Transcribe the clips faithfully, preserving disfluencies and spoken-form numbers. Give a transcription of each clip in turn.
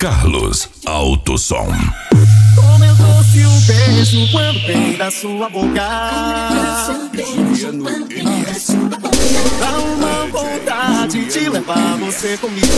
Carlos Alto Som. Comentou-se um beijo quando vem da sua boca. Dá uma vontade de levar você comigo.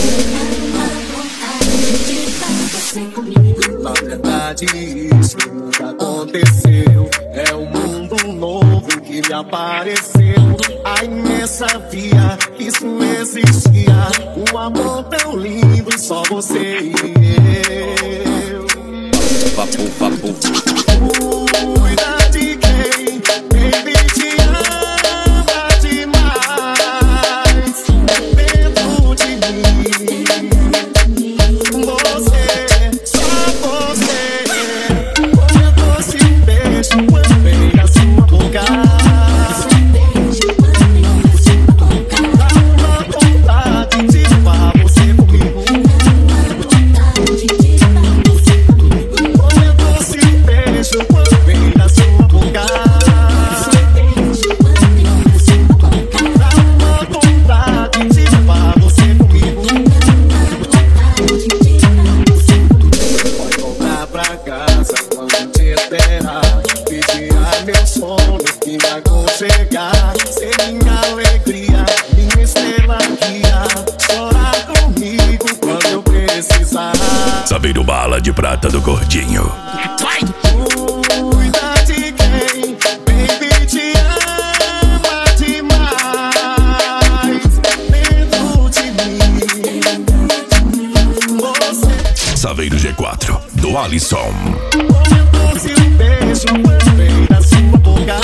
Na verdade isso nunca aconteceu. É um mundo novo que me apareceu. A imensa via, isso não existia. Um amor tão lindo, só você e eu. Papo, papo. Cuida de quem, baby, te ama demais. Dentro de mim, você, só você. Comentou-se um beijo quando vem da sua boca. Dá uma vontade de levar você comigo. Comentou-se um beijo quando vem da sua boca. Dá uma vontade de levar você comigo. Pode voltar pra casa quando te esperar. Vigiar meu sono que me aconchegar. Ser minha alegria, minha estrela guia. Chorar comigo quando eu precisar. Saveiro Bala de Prata do Gordinho. Cuida de quem, baby, te ama demais. Dentro de mim, você. Saveiro G quatro do Alisson. Comentou-se um beijo quando vem da sua boca.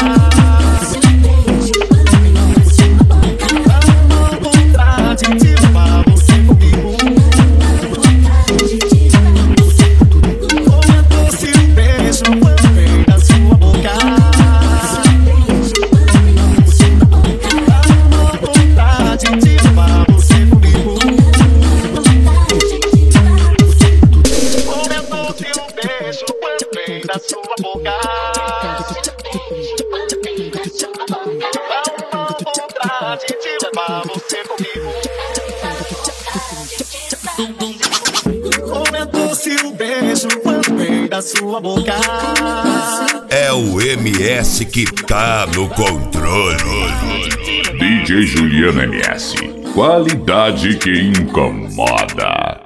Dá uma vontade de levar você comigo. Comentou-se um beijo quando vem da sua boca. Dá uma vontade de levar você comigo. Comentou-se um beijo quando vem da sua boca. Dá uma vontade de levar você comigo. Comentou-se um beijo quando vem da sua boca. É o M S que tá no controle. D J Juliano M S, qualidade que incomoda.